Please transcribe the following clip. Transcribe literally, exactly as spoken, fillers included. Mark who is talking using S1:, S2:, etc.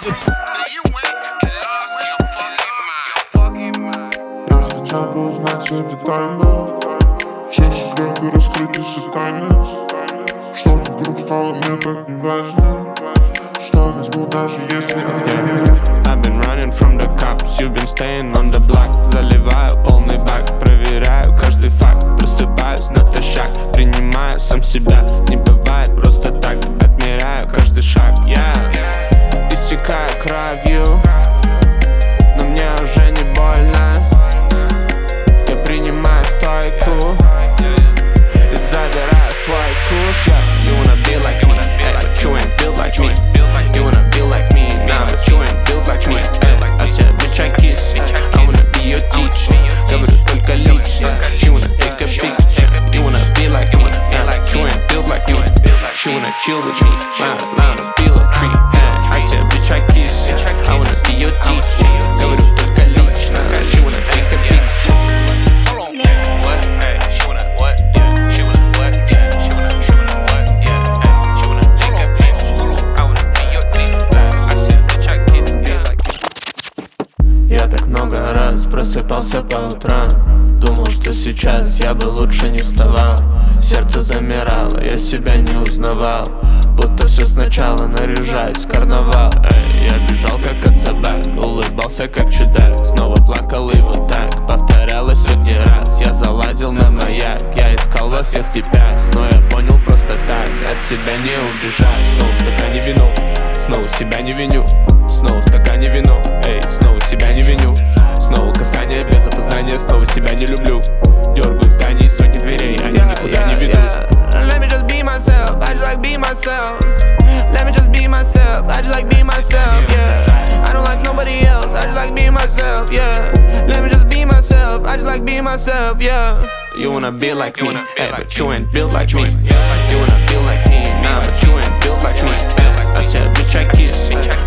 S1: Я хотел бы узнать все детально, все секреты раскрыты, все тайны. Что-то вдруг стало мне так неважно, что возьму, даже если это есть.
S2: I've been running from the cops, you've been staying on the block. Заливаю полный бак, проверяю каждый факт. Просыпаюсь натощак, принимаю сам себя. Не бывает просто так, отмеряю каждый шаг. Yeah. Истекаю кровью, но мне уже не больно. Я принимаю стойку и забираю свой куш. Yeah. You wanna be like me, hey, but you ain't built like me. You wanna be like me, nah, but you ain't built like me. Hey, I said, bitch, I kiss. I wanna be your teacher. Говорю только лично. She wanna take a picture. You wanna be like me, nah, but you ain't built like me. She wanna chill with me, round around a pillow tree. Hey, I said, bitch, I kiss. I wanna be your teacher. Говорю только лично. She wanna take a picture.
S3: What? Hey, she wanna what? Yeah, she wanna what? Yeah, she wanna, she wanna what? Yeah, hey, she wanna take a picture. I wanna be your teacher. I said, bitch, I kiss. Yeah, like.
S2: Я так много раз просыпался по утрам. Думал, что сейчас я бы лучше не вставал. Сердце замирало, я себя не узнавал. Будто все сначала, наряжаюсь в карнавал. Эй, я бежал как от собак, улыбался как чудак. Снова плакал и вот так повторялось сотни раз. Я залазил на маяк, я искал во всех степях. Но я понял просто так, от себя не убежать. Снова в стакане вино, снова себя не виню. Снова в стакане вино, эй, снова себя не виню. Снова касание без опознания, снова себя не люблю. Дергаю в здании сотни дверей, они никуда не ведут.
S4: Let me just be myself, I just like be myself. Let me just be myself, I just like be myself, yeah. I don't like nobody else, I just like being myself, yeah. Let me just be myself, I just like being myself, yeah.
S2: You wanna be like me, hey, but you ain't built like me. You wanna be like me, nah, but you ain't built like me. I said, bitch, I kiss.